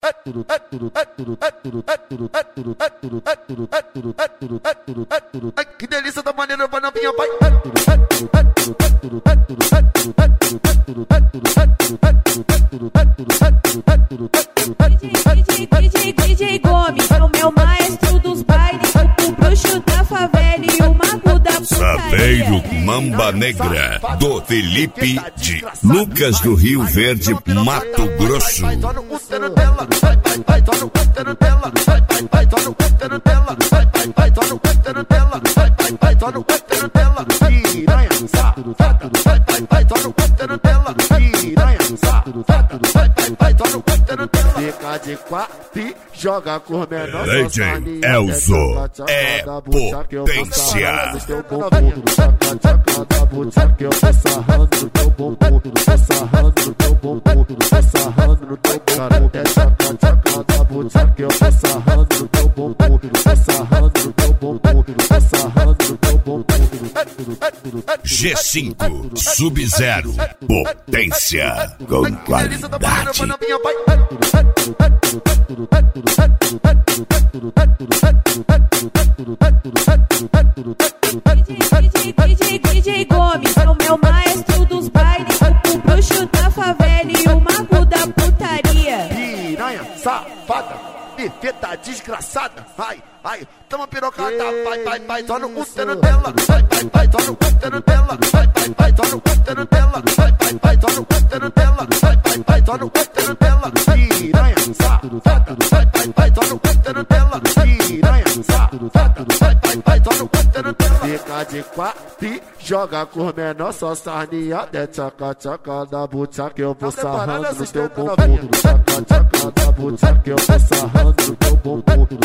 Ai, que delícia da maneira vai na minha pai. DJ Gomes, o meu maestro dos bailes, o bruxo da favela e o mago da putaria. Saveiro Mamba Negra, do Felipe de Lucas do Rio Verde, Mato Grosso. Vai, vai, no cutano dela, vai, vai, no cutano dela, vai, no cutano dela, vai, no cutano dela, vai, no cutano dela, piranha, safada, vai, no cutano dela, piranha, safada, vai, no cutano dela. Fica de quatro e joga com menor. Legend Elzo é potência. Que eu vou sarrando no teu bumbum, vou sarrando no teu bumbum, vou sarrando no teu bumbum. É tchaca da bunda que eu vou sarrando no teu bumbum, vou sarrando no teu bumbum, vou sarrando no teu bumbum. G5 Sub-Zero, potência com qualidade. DJ Gomes, o meu maestro dos bailes, o bruxo da favela e o mago da putaria. Piranha, safada, perfeita, desgraçada. Ai, ai, toma pirocada, vai, só no cutano dela. Vai, só no cutano dela. Vai, só no cutano dela. Vai, só no cutano dela. Vai, só no cutano dela. Piranha, safada, vai, só no cutano dela. Piranha, safada, vai, só no cutano dela. Fica de quatro e joga com menor, só sarneada. É tchaca da bunda que eu vou sarrando no teu bumbum. Tchaca da bunda que eu vou sarrando no teu bumbum.